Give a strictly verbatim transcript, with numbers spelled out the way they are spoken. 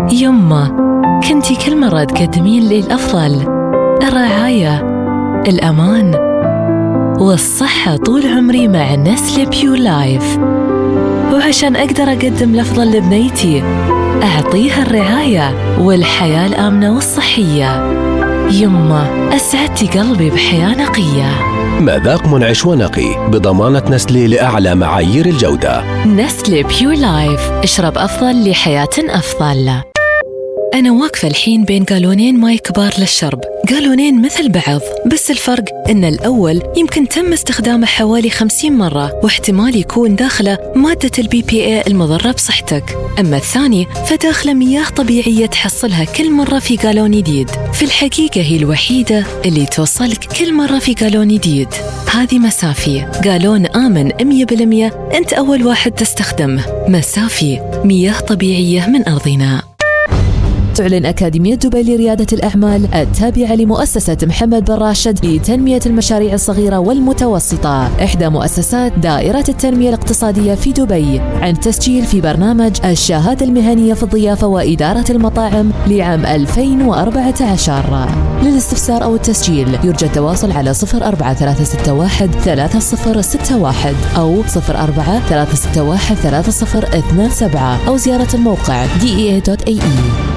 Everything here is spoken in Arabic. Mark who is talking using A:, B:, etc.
A: يمه كنتي كل مرة تقدمين لي الأفضل، الرعاية، الأمان والصحة طول عمري مع نسلي بيور لايف. وعشان أقدر أقدم الأفضل لبنيتي أعطيها الرعاية والحياة الآمنة والصحية. يمه أسعدتي قلبي بحياة نقية.
B: مذاق منعش ونقي بضمانة نسلي لأعلى معايير الجودة.
A: نسلي بيور لايف، اشرب أفضل لحياة أفضل. أنا واقفة الحين بين قالونين ماي كبار للشرب، قالونين مثل بعض، بس الفرق إن الأول يمكن تم استخدامه حوالي خمسين مرة واحتمال يكون داخله مادة البي بي اي المضرة بصحتك، أما الثاني فداخله مياه طبيعية تحصلها كل مرة في قالون جديد. في الحقيقة هي الوحيدة اللي توصلك كل مرة في قالون جديد. هذه مسافي، قالون آمن مية بالمية، أنت أول واحد تستخدمه. مسافي، مياه طبيعية من أرضنا.
C: تعلن أكاديمية دبي لريادة الأعمال التابعة لمؤسسة محمد بن راشد لتنمية المشاريع الصغيرة والمتوسطة، إحدى مؤسسات دائرة التنمية الاقتصادية في دبي، عن تسجيل في برنامج الشهادة المهنية في الضيافة وإدارة المطاعم لعام ألفين وأربعة عشر. للاستفسار أو التسجيل يرجى التواصل على صفر أربعة ثلاثة ستة واحد ثلاثة صفر ستة واحد أو صفر أربعة ثلاثة ستة واحد ثلاثة صفر اثنان سبعة أو زيارة الموقع دي إي إيه دوت إيه إي.